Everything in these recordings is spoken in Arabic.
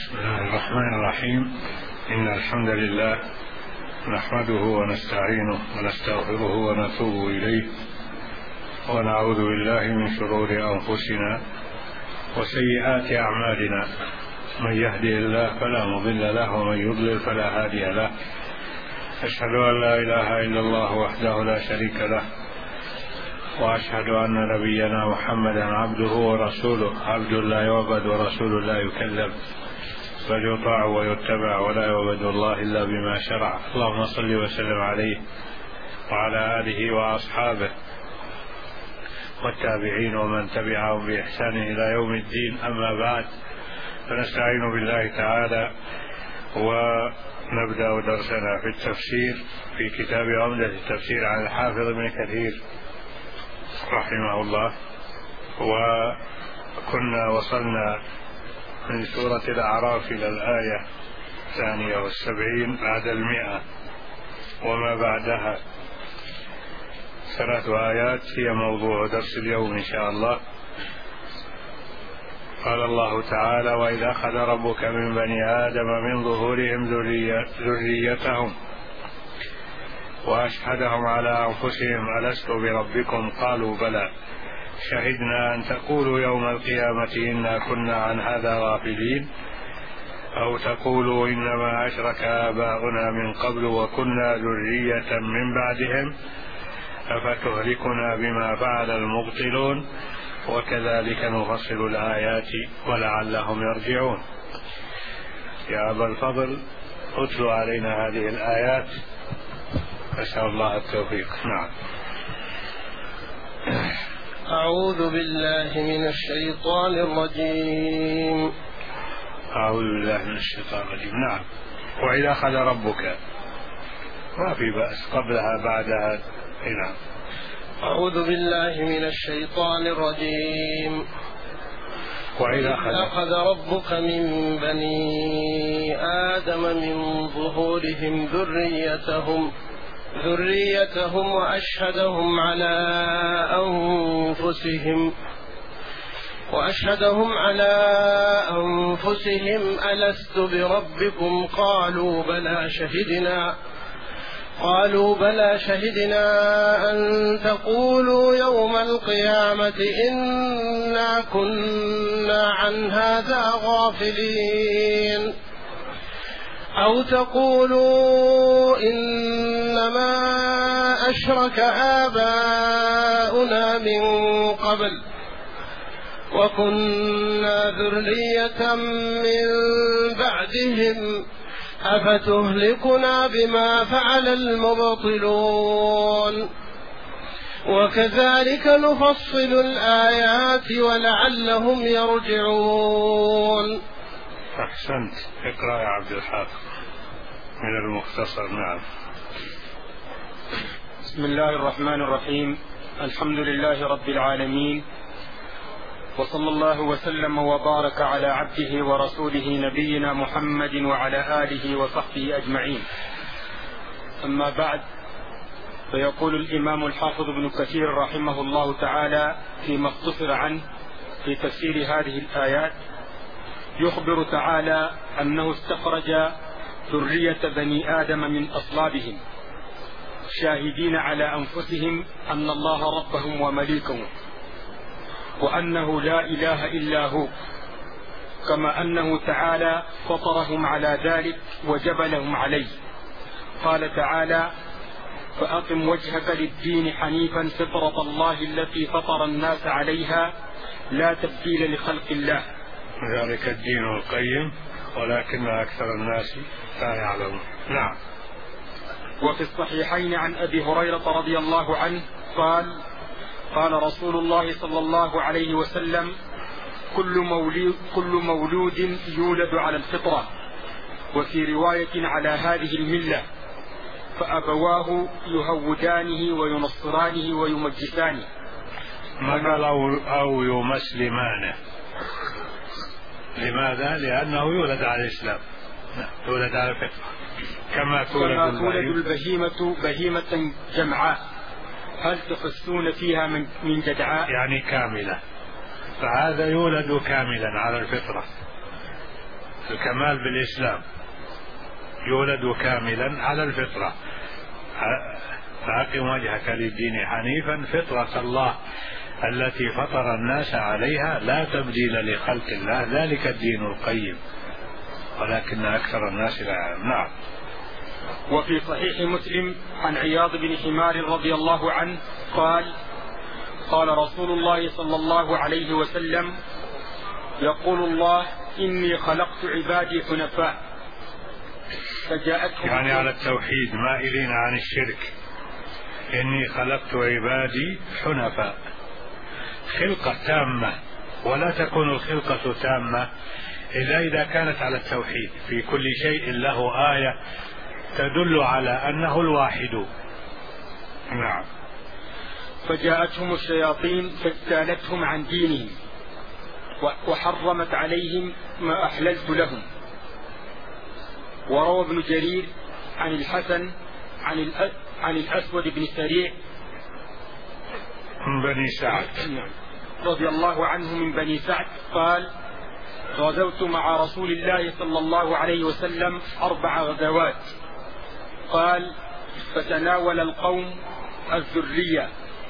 بسم الله الرحمن الرحيم. إن الحمد لله نحمده ونستعينه ونستغفره ونتوب إليه ونعوذ بالله من شرور أنفسنا وسيئات أعمالنا. من يهدي الله فلا مضل له ومن يضلل فلا هادي له. أشهد أن لا إله إلا الله وحده لا شريك له، وأشهد أن نبينا محمدا عبده ورسوله، عبد لا يعبد ورسول لا يكذب، بل يطاع ويتبع ولا يعبد الله إلا بما شرع. اللهم صل وسلم عليه وعلى آله وأصحابه والتابعين ومن تبعهم بإحسان إلى يوم الدين. أما بعد، فنستعين بالله تعالى ونبدأ درسنا في التفسير في كتاب عمدة التفسير عن الحافظ ابن كثير رحمه الله. وكنا وصلنا من سورة الأعراف إلى الآية 72 بعد 100 وما بعدها 3 آيات هي موضوع درس اليوم إن شاء الله. قال الله تعالى: وإذا أخذ ربك من بني آدم من ظهورهم ذريتهم وأشهدهم على أنفسهم ألست بربكم قالوا بلى شهدنا أن تقولوا يوم القيامة إنا كنا عن هذا غافلين أو تقولوا إنما أشرك آباؤنا من قبل وكنا ذرية من بعدهم أفتهلكنا بما فعل المبطلون وكذلك نفصل الآيات ولعلهم يرجعون. يا أبا الفضل اتل علينا هذه الآيات، أسأل الله التوفيق. نعم. أعوذ بالله من الشيطان الرجيم. أعوذ بالله من الشيطان الرجيم. نعم. وإذا أخذ ربك، ما في بأس قبلها بعدها. نعم. أعوذ بالله من الشيطان الرجيم. وإذا أخذ ربك من بني آدم من ظهورهم ذريتهم وأشهدهم على أنفسهم ألست بربكم قالوا بلى شهدنا أن تقولوا يوم القيامة إنا كنا عن هذا غافلين أو تقولوا إنما أشرك آباؤنا من قبل وكنا ذرية من بعدهم أفتهلكنا بما فعل المبطلون وكذلك نفصل الآيات ولعلهم يرجعون. أحسنت. اقرأ يا عبد الحافظ من المختصر. نعم. بسم الله الرحمن الرحيم. الحمد لله رب العالمين، وصلى الله وسلم وبارك على عبده ورسوله نبينا محمد وعلى آله وصحبه أجمعين. أما بعد، فيقول الإمام الحافظ ابن كثير رحمه الله تعالى فيما اختصر عنه في تفسير هذه الآيات: يخبر تعالى أنه استخرج ذرية بني آدم من أصلابهم شاهدين على أنفسهم أن الله ربهم ومليكهم، وأنه لا إله إلا هو، كما أنه تعالى فطرهم على ذلك وجبلهم عليه. قال تعالى: فأقم وجهك للدين حنيفا فطرة الله التي فطر الناس عليها لا تبديل لخلق الله، ذلك الدين القيم ولكن أكثر الناس لا يعلمون. نعم. وفي الصحيحين عن أبي هريرة رضي الله عنه قال رسول الله صلى الله عليه وسلم: كل مولود يولد على الفطرة، وفي رواية على هذه الملة، فأبواه يهودانه وينصرانه ويمجسانه. أو يمسلمانه. لماذا؟ لأنه يولد على الإسلام، يولد على الفطرة، كما تولد البهيمة بهيمة جمعاء هل تحسون فيها من جدعاء؟ يعني كاملة، فهذا يولد كاملا على الفطرة. الكمال بالإسلام، يولد كاملا على الفطرة. فأقم وجهك للدين حنيفا فطرة الله التي فطر الناس عليها لا تبديل لخلق الله، ذلك الدين القيم، ولكن أكثر الناس لا يعلمون. نعم. وفي صحيح مسلم عن عياض بن حمار رضي الله عنه قال: قال رسول الله صلى الله عليه وسلم: يقول الله: إني خلقت عبادي حنفاء فجاءتهم، يعني على التوحيد مائلين عن الشرك. إني خلقت عبادي حنفاء، خلقة تامة، ولا تكون الخلقة تامة إلا إذا كانت على التوحيد. في كل شيء له آية تدل على أنه الواحد. نعم. فجاءتهم الشياطين فاجتالتهم عن دينهم وحرمت عليهم ما أحللت لهم. وروى ابن جرير عن الحسن عن الأسود بن سريع من بني سعد رضي الله عنه من بني سعد قال: غزوت مع رسول الله صلى الله عليه وسلم 4 غزوات. قال: فتناول القوم الذرية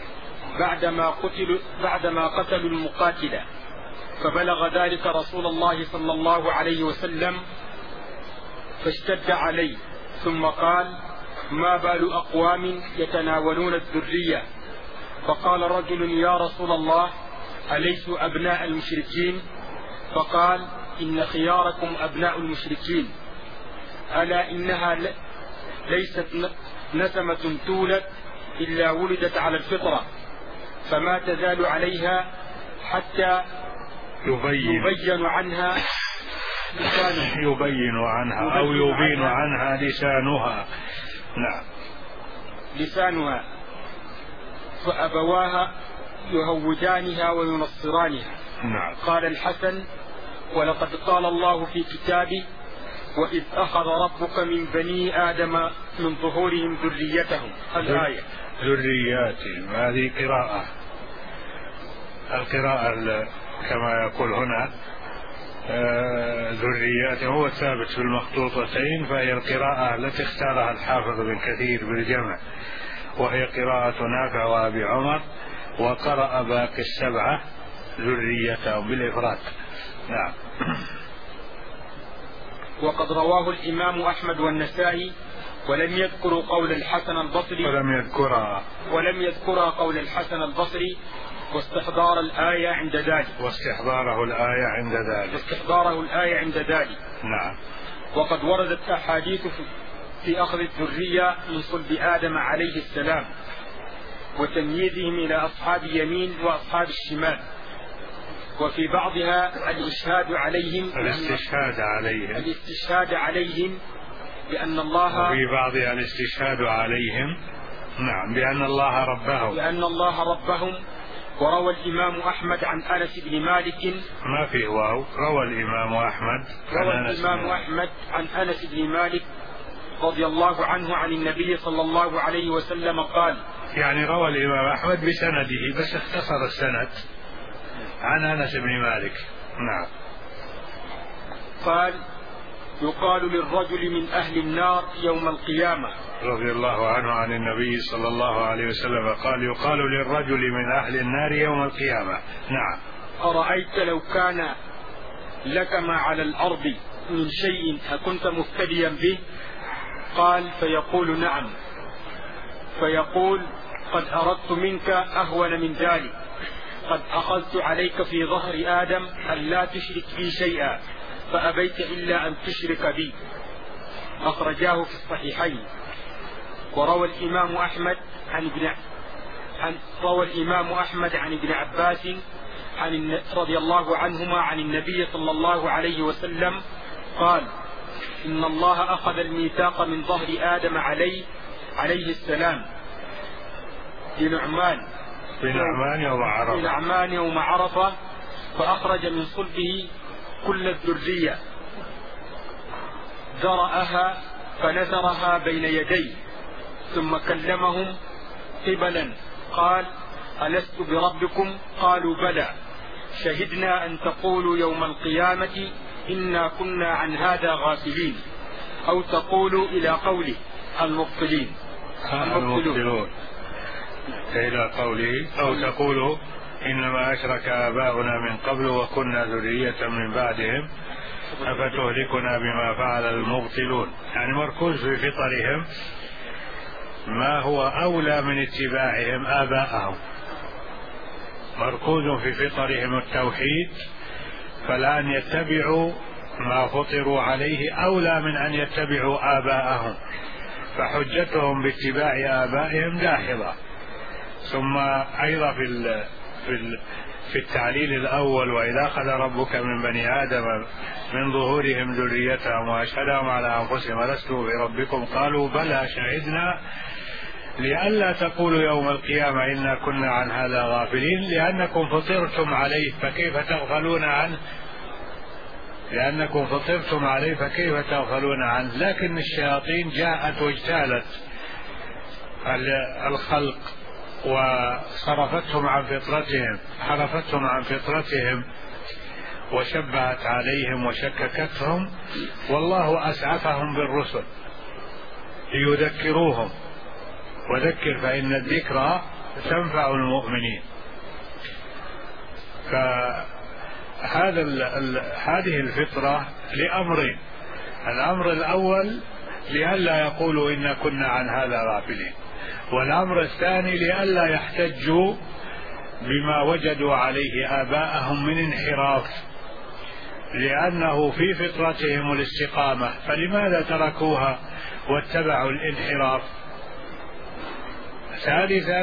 بعدما قتلوا المقاتلة، فبلغ ذلك رسول الله صلى الله عليه وسلم فاشتد عليه، ثم قال: ما بال أقوام يتناولون الذرية؟ فقال رجل: يا رسول الله، أليسوا أبناء المشركين؟ فقال: إن خياركم أبناء المشركين، ألا إنها ليست نسمة تولد إلا ولدت على الفطرة، فما تزال عليها حتى يبين عنها لسانها، أو يبين عنها لسانها. نعم. لسانها، فأبواها يهودانها وينصرانها. نعم. قال الحسن: ولقد قال الله في كتابه: وإذ أخذ ربك من بني آدم من ظهورهم ذريتهم. الآية. ذرياتهم، هذه قراءة. القراءة كما يقول هنا ذرياتهم هو ثابت في المخطوطتين، فهي القراءة التي اختارها الحافظ بن كثير بالجمع، وهي قراءة نافع وأبي عمر، وقرأ باقي 7 ذريتهم بالإفراد. نعم. وقد رواه الإمام أحمد والنسائي ولم يذكروا قول الحسن البصري ولم يذكرا قول الحسن البصري واستحضاره الآية عند ذلك. نعم. وقد وردت أحاديث في أخذ الذرية من صلب آدم عليه السلام وتمييزهم إلى أصحاب اليمين وأصحاب الشمال، وفي بعضها الاستشهاد عليهم بأن الله، وفي بعضها الاستشهاد عليهم نعم بأن الله ربهم. وروى الإمام أحمد عن أنس بن مالك، ما في واو، روى الإمام أحمد عن أنس بن مالك رضي الله عنه عن النبي صلى الله عليه وسلم قال، يعني روى الإمام أحمد بسنده بس اختصر السند عن أنس بن مالك. نعم. قال: يقال للرجل من أهل النار يوم القيامة، رضي الله عنه عن النبي صلى الله عليه وسلم قال: يقال للرجل من أهل النار يوم القيامة. نعم. أرأيت لو كان لك ما على الأرض من شيء أكنت مفتديا به؟ قال: فيقول: نعم. فيقول: قد أردت منك أهون من ذلك، قد أخذت عليك في ظهر آدم أن لا تشرك بي شيئا فأبيت إلا أن تشرك بي. أخرجاه في الصحيحين. وروى الإمام أحمد عن ابن عباس رضي الله عنهما عن النبي صلى الله عليه وسلم قال: إن الله أخذ الميثاق من ظهر آدم عليه السلام بنعمان يوم عرفة، فأخرج من صلبه كل الذرية، ذرأها فنثرها بين يديه، ثم كلمهم قبلا قال: ألست بربكم؟ قالوا: بلى، شهدنا أن تقولوا يوم القيامة إنا كنا عن هذا غافلين، أو تقولوا إلى قوله المبطلين إلى قوله، أو تقولوا إنما أشرك آباؤنا من قبل وكنا ذرية من بعدهم أفتهلكنا بما فعل المبطلون. يعني مركوز في فطرهم ما هو أولى من اتباعهم آباءهم، مركوز في فطرهم التوحيد، فالآن يتبعوا ما فطروا عليه أولى من أن يتبعوا آباءهم، فحجتهم باتباع آبائهم داحضة. ثم أيضا في التعليل الأول: وإذا أخذ ربك من بني آدم من ظهورهم ذريتهم وأشهدهم على أنفسهم ألست بربكم قالوا بلى شهدنا لئلا تقولوا يوم القيامة إنا كنا عن هذا غافلين، لأنكم فطرتم عليه فكيف تغفلون عنه، لأنكم فطرتم عليه فكيف تغفلون عنه. لكن الشياطين جاءت واجتالت الخلق وصرفتهم عن فطرتهم، حرفتهم عن فطرتهم وشبهت عليهم وشككتهم، والله أسعفهم بالرسل ليذكروهم، وذكر فإن الذكرى تنفع المؤمنين. هذه الفطرة لأمرين: الأمر الأول لئلا يقولوا إنا كنا عن هذا غافلين، والأمر الثاني لئلا يحتجوا بما وجدوا عليه آباءهم من انحراف، لأنه في فطرتهم الاستقامة، فلماذا تركوها واتبعوا الانحراف؟ ثالثا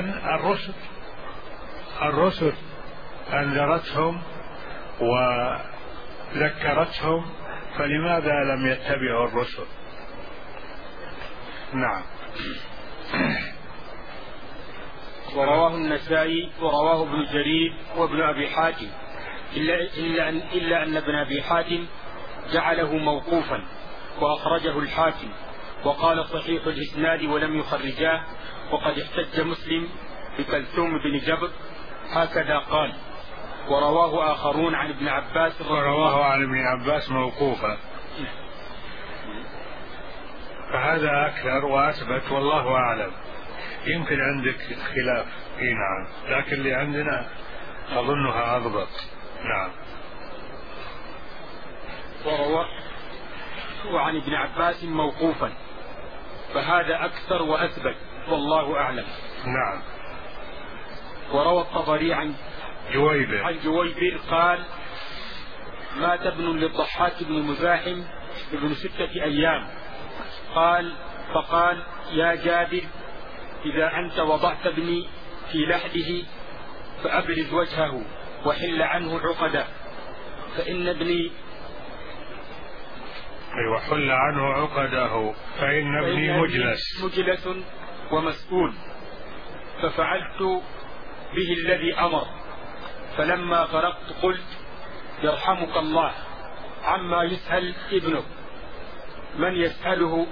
الرسل أنذرتهم وذكرتهم، فلماذا لم يتبعوا الرسل؟ نعم. ورواه النسائي ورواه ابن جرير وابن أبي حاتم، إلا أن ابن أبي حاتم جعله موقوفا وأخرجه الحاكم وقال صحيح الإسناد ولم يخرجاه، وقد احتج مسلم بكلثوم بن جبر هكذا قال. ورواه آخرون عن ابن عباس، ورواه عن ابن عباس موقوفا، فهذا أكثر وأثبت والله أعلم. يمكن عندك خلاف، نعم، لكن اللي عندنا أظنها أضبط. نعم. وعن ابن عباس موقوفا، فهذا أكثر وأثبت والله أعلم. نعم. وروى الطبري عن جويبر قال: مات ابن للضحاك بن مزاحم ابن 6 أيام، فقال: يا جابر، إذا أنت وضعت ابني في لحده فأبرز وجهه وحل عنه عقده، فإن ابني وحل عنه عقده فإن ابني مجلس ومسؤول. ففعلت به الذي أمر، فلما فرغت قلت: يرحمك الله، عما يسأل ابنك، من يسأله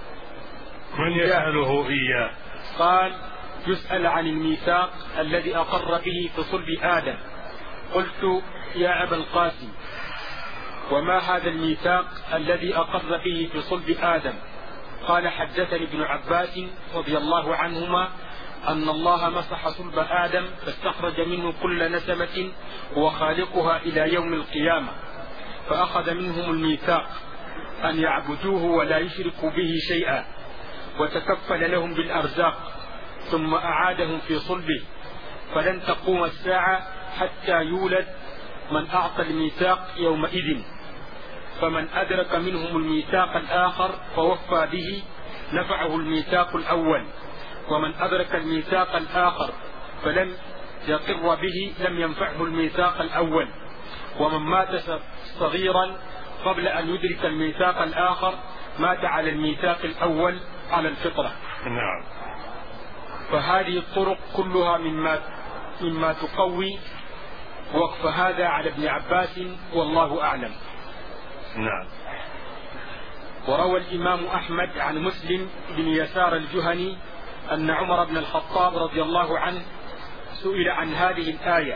إياه؟ قال: يسأل عن الميثاق الذي أقر به في صلب آدم. قلت: يا أبا القاسم، وما هذا الميثاق الذي أقر به في صلب آدم؟ قال: حدثني ابن عباس رضي الله عنهما أن الله مسح صلب آدم فاستخرج منه كل نسمة وخالقها إلى يوم القيامة، فأخذ منهم الميثاق أن يعبدوه ولا يشركوا به شيئا، وتكفل لهم بالأرزاق، ثم أعادهم في صلبه، فلن تقوم الساعة حتى يولد من أعطى الميثاق يومئذ، فمن أدرك منهم الميثاق الآخر فوفى به نفعه الميثاق الأول، ومن أدرك الميثاق الآخر فلم يقر به لم ينفعه الميثاق الأول، ومن مات صغيرا قبل أن يدرك الميثاق الآخر مات على الميثاق الأول على الفطرة. نعم. فهذه الطرق كلها مما تقوي وقف هذا على ابن عباس والله أعلم. نعم. وروى الإمام أحمد عن مسلم بن يسار الجهني أن عمر بن الخطاب رضي الله عنه سئل عن هذه الآية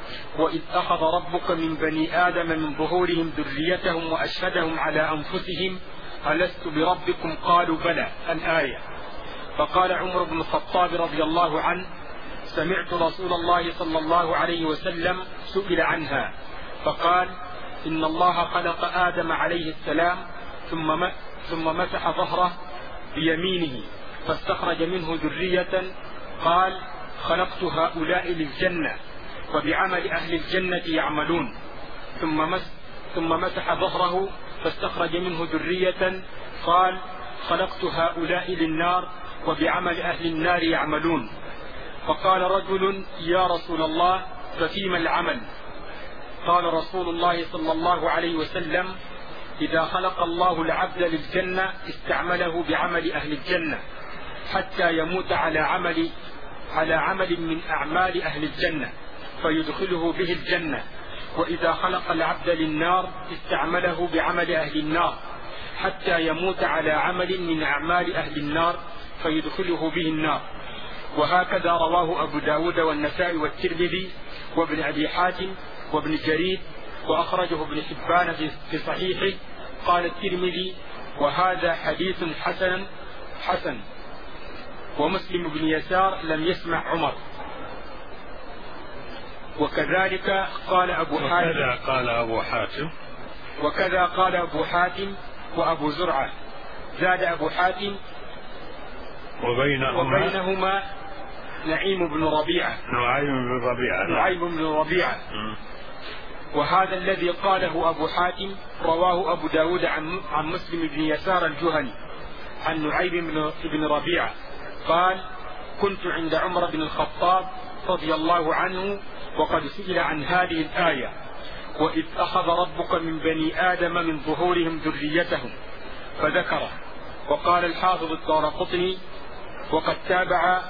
وإذ أخذ ربك من بني آدم من ظهورهم ذريتهم وأشهدهم على أنفسهم ألست بربكم قالوا بلى الآية. فقال عمر بن الخطاب رضي الله عنه سمعت رسول الله صلى الله عليه وسلم سئل عنها فقال إن الله خلق آدم عليه السلام ثم مسح ظهره بيمينه فاستخرج منه ذرية قال خلقت هؤلاء للجنة وبعمل أهل الجنة يعملون ثم مسح ظهره فاستخرج منه ذرية قال خلقت هؤلاء للنار وبعمل أهل النار يعملون. فقال رجل يا رسول الله ففيما العمل؟ قال رسول الله صلى الله عليه وسلم إذا خلق الله العبد للجنة استعمله بعمل أهل الجنة حتى يموت على عمل من أعمال أهل الجنة فيدخله به الجنة، وإذا خلق العبد للنار استعمله بعمل أهل النار حتى يموت على عمل من أعمال أهل النار فيدخله به النار. وهكذا رواه أبو داود والنسائي والترمذي وابن أبي حاتم وابن جرير وأخرجه ابن حبان في صحيحه. قال الترمذي وهذا حديث حسن. ومسلم بن يسار لم يسمع عمر. وكذلك قال أبو حاتم وأبو زرعة. زاد أبو حاتم وبينهما نعيم بن ربيعة. وهذا الذي قاله أبو حاتم رواه أبو داود عن مسلم بن يسار الجهني عن نعيم بن ربيعة قال كنت عند عمر بن الخطاب رضي الله عنه وقد سئل عن هذه الآية وإذ أخذ ربك من بني آدم من ظهورهم ذريتهم فذكره. وقال الحافظ الدارقطني وقد تابع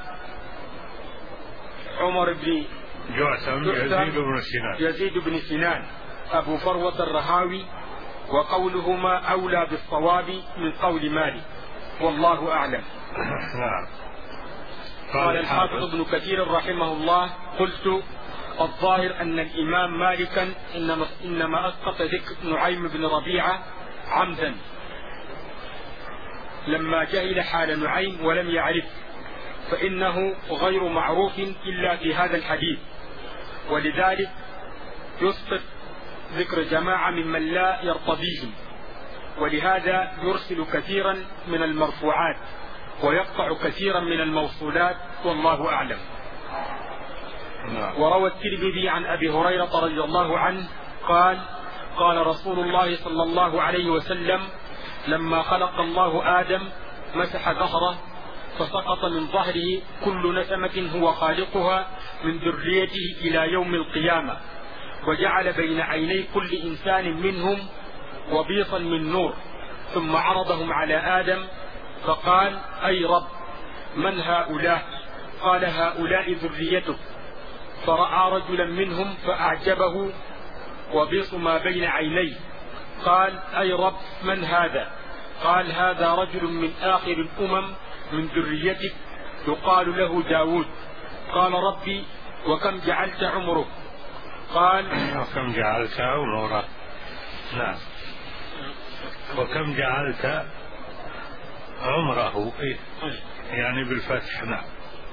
عمر بن يزيد بن سنان أبو فروة الرهاوي وقولهما أولى بالصواب من قول مالك والله أعلم. قال الحافظ ابن كثير رحمه الله قلت الظاهر أن الإمام مالكا إنما أسقط ذكر نعيم بن ربيعة عمدا لما جهل حال نعيم ولم يعرف، فإنه غير معروف إلا في هذا الحديث، ولذلك يسقط ذكر جماعة ممن لا يرتضيهم، ولهذا يرسل كثيرا من المرفوعات ويقطع كثيرا من الموصولات والله أعلم. وروى الترمذي عن أبي هريرة رضي الله عنه قال رسول الله صلى الله عليه وسلم لما خلق الله آدم مسح ظهره فسقط من ظهره كل نسمة هو خالقها من ذريته إلى يوم القيامة، وجعل بين عيني كل إنسان منهم وبيصا من نور، ثم عرضهم على آدم فقال أي رب من هؤلاء؟ قال هؤلاء ذريتك. فرأى رجلا منهم فأعجبه وبيص ما بين عينيه، قال أي رب من هذا؟ قال هذا رجل من آخر الأمم من ذريتك يقال له داود. قال ربي وكم جعلت عمره؟ قال وكم جعلت عمره؟ نعم. وكم جعلت عمره؟ يعني بالفتح. نعم.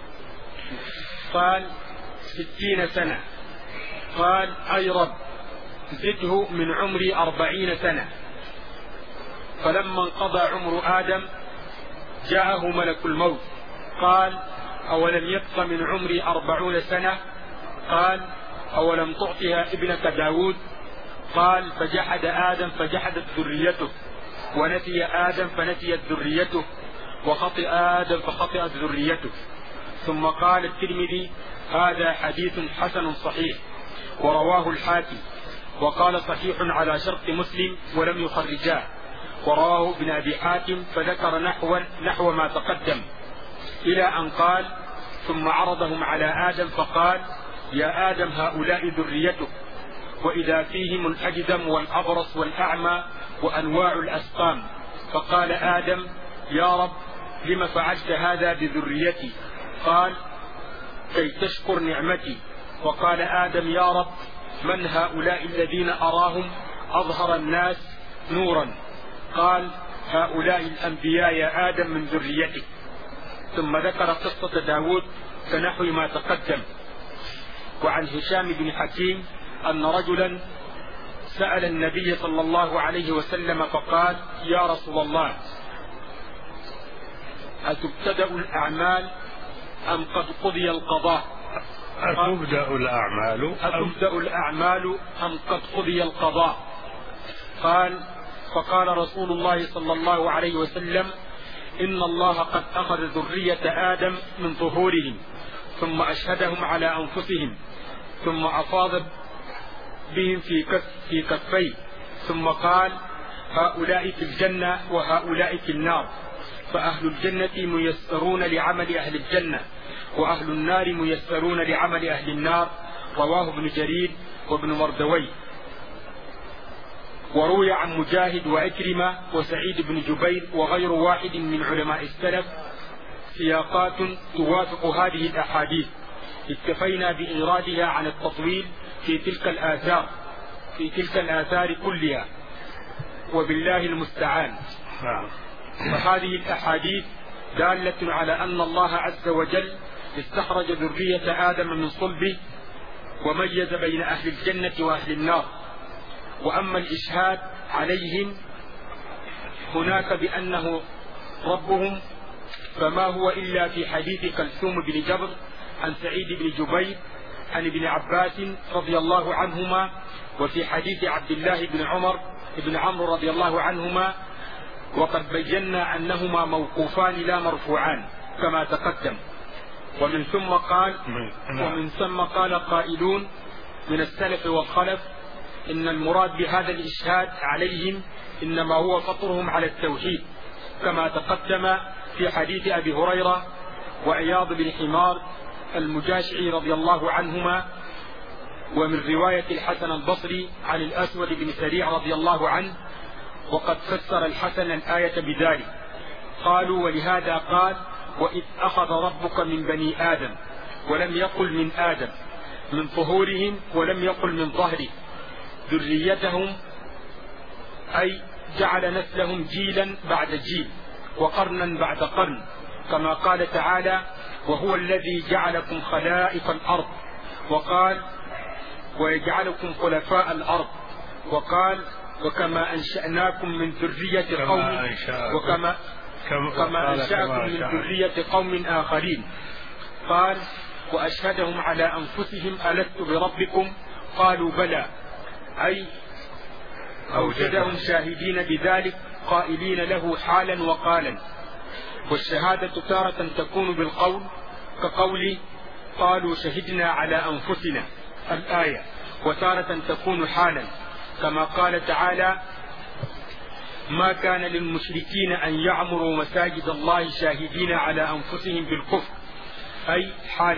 قال 60 سنة. قال أي رب زده من عمري 40 سنة. فلما انقضى عمر آدم جاءه ملك الموت قال أولم يبق من عمري 40 سنة؟ قال أولم تعطها ابنك داود؟ قال فجحد آدم فجحدت ذريته، ونسي آدم فنسيت ذريته، وخطئ آدم فخطئت ذريته. ثم قال الترمذي هذا حديث حسن صحيح، ورواه الحاكم وقال صحيح على شرط مسلم ولم يخرجاه، ورواه ابن أبي حاتم فذكر نحو ما تقدم، إلى أن قال ثم عرضهم على آدم فقال يا آدم هؤلاء ذريتك، وإذا فيهم الأجدم والأبرص والأعمى وأنواع الأسقام. فقال آدم يا رب لم فعلت هذا بذريتي؟ قال كي تشكر نعمتي وقال آدم يا رب من هؤلاء الذين أراهم أظهر الناس نورا؟ قال هؤلاء الأنبياء يا آدم من ذريتك. ثم ذكر قصة داود كنحو ما تقدم. وعن هشام بن حكيم أن رجلا سأل النبي صلى الله عليه وسلم فقال يا رسول الله أتبتدأ الأعمال أم قد قضي القضاء؟ أتبدأ الأعمال أم قد قضي القضاء؟ فقال رسول الله صلى الله عليه وسلم إن الله قد أخذ ذرية آدم من ظهورهم ثم أشهدهم على أنفسهم ثم أفاض بهم في كفيه ثم قال هؤلاء في الجنة وهؤلاء في النار، فأهل الجنة ميسرون لعمل أهل الجنة وأهل النار ميسرون لعمل أهل النار. رواه ابن جرير وابن مردوي. وروي عن مجاهد وعكرمة وسعيد بن جبير وغير واحد من علماء السلف سياقات توافق هذه الأحاديث، اكتفينا بإيرادها عن التطويل في تلك الآثار كلها، وبالله المستعان. فهذه الأحاديث دالة على أن الله عز وجل استخرج ذرية آدم من صلبه وميز بين أهل الجنة وأهل النار. وأما الإشهاد عليهم هناك بأنه ربهم فما هو إلا في حديث كلثوم بن جبر عن سعيد بن جبير عن ابن عباس رضي الله عنهما، وفي حديث عبد الله بن عمرو رضي الله عنهما، وقد بينا أنهما موقوفان لا مرفوعان كما تقدم. ومن ثم قال قائلون من السلف والخلف إن المراد بهذا الإشهاد عليهم إنما هو فطرهم على التوحيد كما تقدم في حديث أبي هريرة وعياض بن حمار المجاشعي رضي الله عنهما، ومن رواية الحسن البصري عن الأسود بن سريع رضي الله عنه. وقد فسر الحسن الآية بذلك. قالوا ولهذا قال وإذ أخذ ربك من بني آدم، ولم يقل من آدم، من ظهورهم ولم يقل من ظهره، ذريتهم أي جعل نسلهم جيلا بعد جيل وقرنا بعد قرن، كما قال تعالى وهو الذي جعلكم خلائف الأرض، وقال ويجعلكم خلفاء الأرض، وقال وكما أنشأناكم من ذرية قوم كما أنشأكم من ذرية قوم آخرين. قال وأشهدهم على أنفسهم ألست بربكم؟ قالوا بلى، أي أوجدهم شاهدين بذلك قائلين له حالا وقالا. والشهادة تارة تكون بالقول كقول قالوا شهدنا على أنفسنا الآية، وتارة تكون حالا كما قال تعالى ما كان للمشركين أن يعمروا مساجد الله شاهدين على أنفسهم بالكفر، أي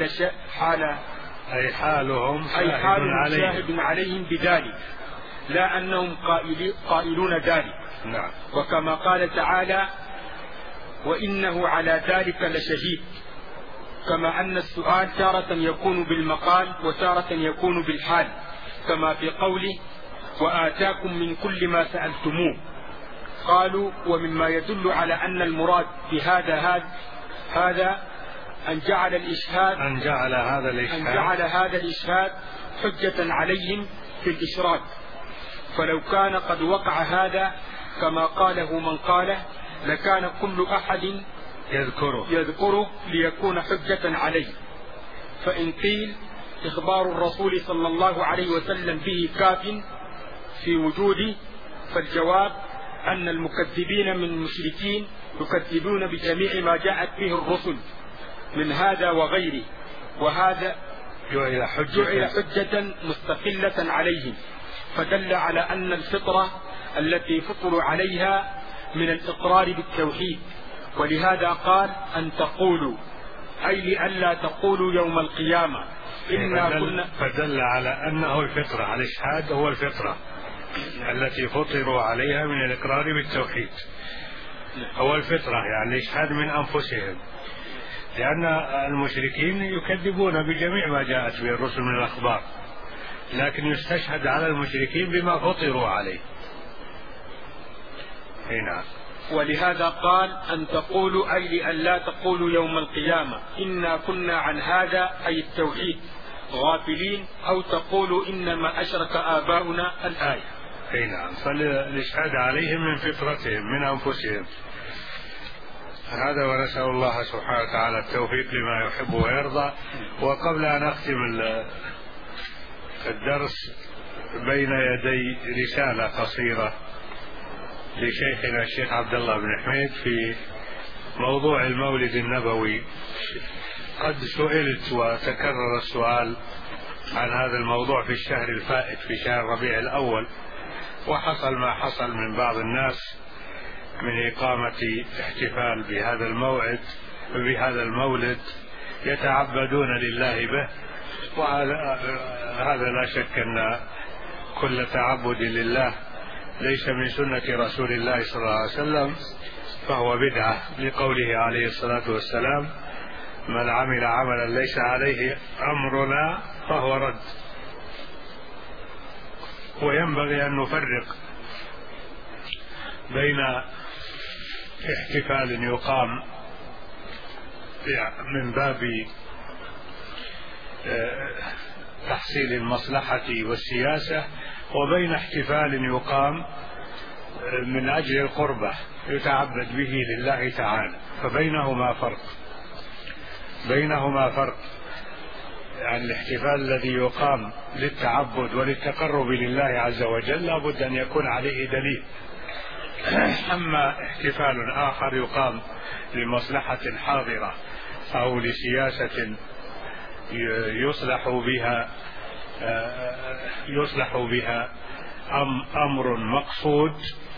حالهم شاهد عليهم بذلك، لا أنهم قائلون ذلك. نعم. وكما قال تعالى وإنه على ذلك لشهيد، كما أن السؤال تارة يكون بالمقال وتارة يكون بالحال، كما في قوله وآتاكم من كل ما سألتموه. قالوا ومما يدل على أن المراد بهذا أن جعل هذا الإشهاد حجة عليهم في الإشراك، فلو كان قد وقع هذا كما قاله من قاله لكان كل أحد يذكره ليكون حجة عليه. فإن قيل إخبار الرسول صلى الله عليه وسلم به كاف في وجوده، فالجواب أن المكذبين من المشركين يكذبون بجميع ما جاءت به الرسل من هذا وغيره، وهذا جعل حجة مستقلة عليهم، فدل على أن الفطرة التي فطروا عليها من الإقرار بالتوحيد. ولهذا قال أن تقولوا، أي لئلا تقولوا يوم القيامة فدل على أنه الفطرة، الإشهاد هو الفطرة التي فطروا عليها من الإقرار بالتوحيد، هو الفطرة يعني الإشهاد من أنفسهم. لأن المشركين يكذبون بجميع ما جاءت به الرسل من الأخبار، لكن يستشهد على المشركين بما فطروا عليه. نعم. ولهذا قال أن تقولوا أي لأن لا تقولوا يوم القيامة إنا كنا عن هذا أي التوحيد غافلين، أو تقولوا إنما أشرك آباؤنا الآية. نعم. فالإشهاد عليهم من فطرتهم من أنفسهم. هذا، ونسأل الله سبحانه وتعالى التوفيق لما يحب ويرضى. وقبل أن أختم الدرس بين يدي رسالة قصيرة لشيخنا الشيخ عبد الله بن حميد في موضوع المولد النبوي. قد سئلت وتكرر السؤال عن هذا الموضوع في الشهر الفائت في شهر ربيع الأول، وحصل ما حصل من بعض الناس من إقامة احتفال بهذا الموعد بهذا المولد يتعبدون لله به. وهذا لا شك أن كل تعبد لله ليس من سنة رسول الله صلى الله عليه وسلم فهو بدعة، لقوله عليه الصلاة والسلام: من عمل عملا ليس عليه أمرنا فهو رد. وينبغي أن نفرق بين احتفال يقام من باب تحصيل المصلحة والسياسة، وبين احتفال يقام من أجل القربة يتعبد به لله تعالى، فبينهما فرق. يعني الاحتفال الذي يقام للتعبد وللتقرب لله عز وجل لا بد أن يكون عليه دليل. أما احتفال آخر يقام لمصلحة حاضرة أو لسياسة يصلح بها أمر مقصود،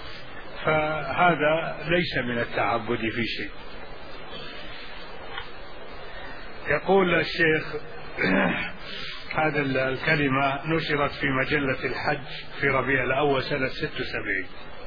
فهذا ليس من التعبد في شيء. يقول الشيخ: هذا الكلمة نشرت في مجلة الحج في ربيع الأول سنة 76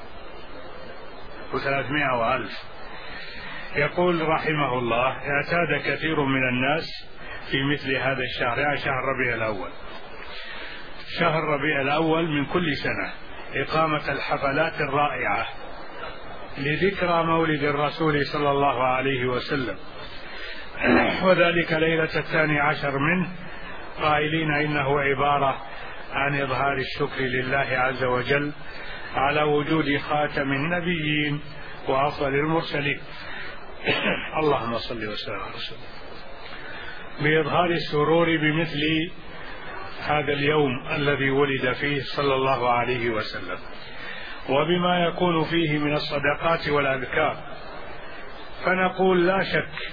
و300 وألف. يقول رحمه الله: اعتاد كثير من الناس في مثل هذا الشهر، يعني شهر ربيع الأول، شهر ربيع الأول من كل سنة، إقامة الحفلات الرائعة لذكرى مولد الرسول صلى الله عليه وسلم، وذلك ليلة 12 منه، قائلين إنه عبارة عن إظهار الشكر لله عز وجل على وجود خاتم النبيين وأفضل المرسلين اللهم صل وسلم على رسول الله، بإظهار السرور بمثل هذا اليوم الذي ولد فيه صلى الله عليه وسلم، وبما يكون فيه من الصدقات والأذكار. فنقول لا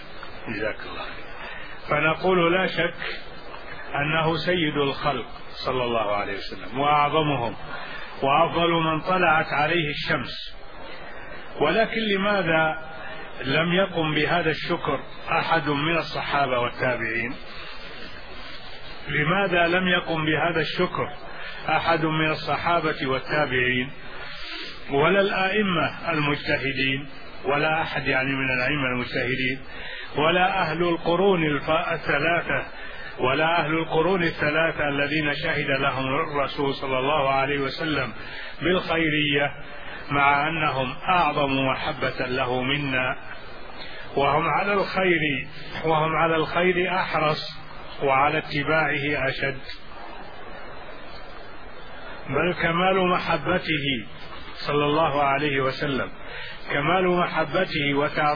شك أنه سيد الخلق صلى الله عليه وسلم وأعظمهم وأفضل من طلعت عليه الشمس. ولكن لماذا لم يقم بهذا الشكر أحد من الصحابة والتابعين؟ لماذا لم يقم بهذا الشكر أحد من الصحابة والتابعين ولا الآئمة المجتهدين، ولا أحد يعني من الأئمة المجتهدين، ولا أهل القرون الثلاثة الذين شهد لهم الرسول صلى الله عليه وسلم بالخيرية، مع أنهم أعظم محبة له منا، وهم على الخير أحرص وعلى اتباعه أشد. بل كمال محبته صلى الله عليه وسلم كمال محبته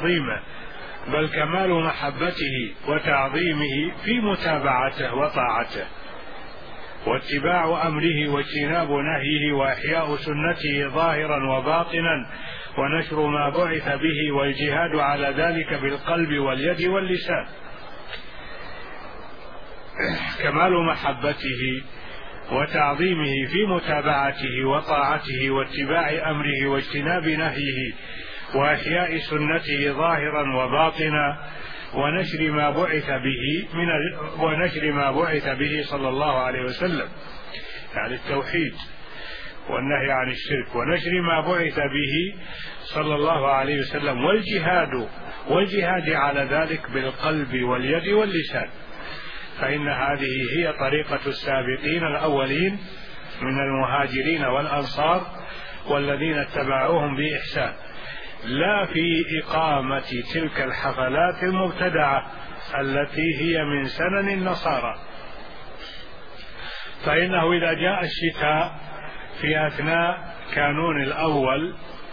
وتعظيمه في متابعته وطاعته، واتباع أمره واجتناب نهيه، وإحياء سنته ظاهرا وباطنا، ونشر ما بعث به، والجهاد على ذلك بالقلب واليد واللسان. كمال محبته وتعظيمه في متابعته وطاعته واتباع أمره واجتناب نهيه، وإحياء سنته ظاهرا وباطنا، ونشر ما بعث به صلى الله عليه وسلم، يعني التوحيد والنهي عن الشرك ونشر ما بعث به صلى الله عليه وسلم، والجهاد على ذلك بالقلب واليد واللسان. فإن هذه هي طريقة السابقين الأولين من المهاجرين والأنصار والذين اتبعوهم بإحسان، لا في إقامة تلك الحفلات المبتدعة التي هي من سنن النصارى. فإنه إذا جاء الشتاء في أثناء كانون الأول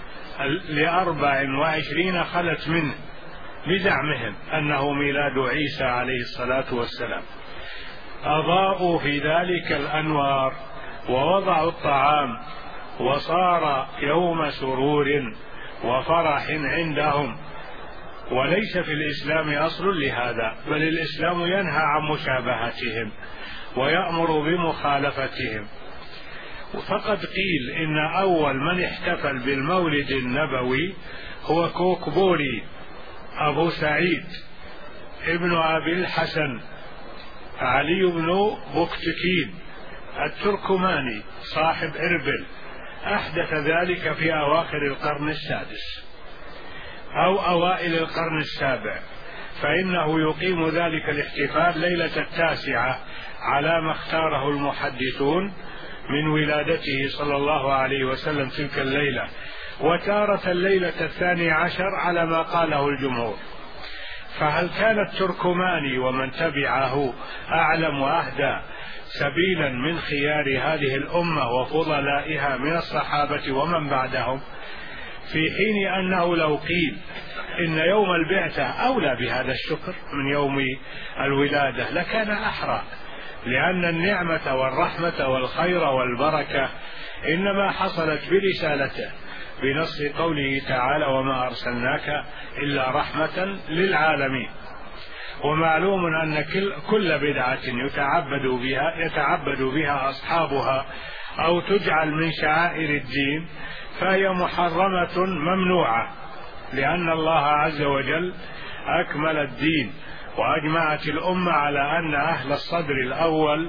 ل24 خلت منه بزعمهم أنه ميلاد عيسى عليه الصلاة والسلام، أضاءوا في ذلك الأنوار ووضعوا الطعام، وصار يوم سرور وفرح عندهم. وليس في الإسلام أصل لهذا، بل الإسلام ينهى عن مشابهتهم ويأمر بمخالفتهم. فقد قيل إن أول من احتفل بالمولد النبوي هو كوكبوري أبو سعيد ابن أبي الحسن علي بن بكتكين التركماني صاحب إربل، أحدث ذلك في أواخر القرن السادس أو أوائل القرن السابع، فإنه يقيم ذلك الاحتفال ليلة 9 على ما اختاره المحدثون من ولادته صلى الله عليه وسلم تلك الليلة، وتارة الليلة 12 على ما قاله الجمهور. فهل كان التركماني ومن تبعه أعلم وأهدى سبيلا من خيار هذه الأمة وفضلائها من الصحابة ومن بعدهم، في حين أنه لو قيل إن يوم البعثة أولى بهذا الشكر من يوم الولادة لكان أحرى، لأن النعمة والرحمة والخير والبركة إنما حصلت برسالته بنص قوله تعالى: وما أرسلناك إلا رحمة للعالمين. ومعلوم أن كل بدعة يتعبد بها أصحابها أو تجعل من شعائر الدين فهي محرمة ممنوعة، لأن الله عز وجل أكمل الدين، وأجمعت الأمة على أن أهل الصدر الأول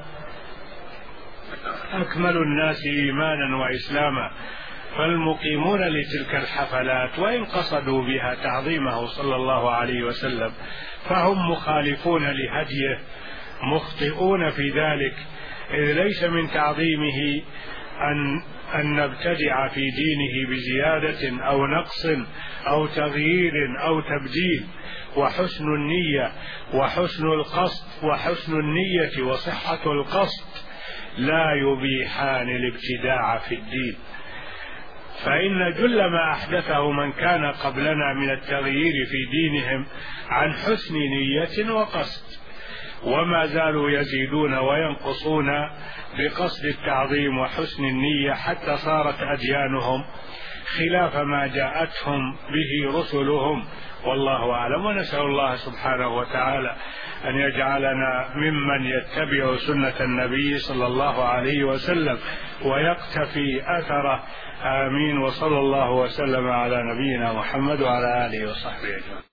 أكمل الناس إيمانا وإسلاما، فالمقيمون لتلك الحفلات وإن قصدوا بها تعظيمه صلى الله عليه وسلم فهم مخالفون لهديه مخطئون في ذلك، إذ ليس من تعظيمه أن نبتدع في دينه بزيادة أو نقص أو تغيير أو تبديل. وحسن النية وحسن القصد وحسن النية وصحة القصد لا يبيحان الابتداع في الدين، فإن جل ما أحدثه من كان قبلنا من التغيير في دينهم عن حسن نية وقصد، وما زالوا يزيدون وينقصون بقصد التعظيم وحسن النية حتى صارت أديانهم خلاف ما جاءتهم به رسلهم، والله أعلم. ونسأل الله سبحانه وتعالى أن يجعلنا ممن يتبع سنة النبي صلى الله عليه وسلم ويقتفي أثره، آمين. وصلى الله وسلم على نبينا محمد وعلى آله وصحبه أجمعين.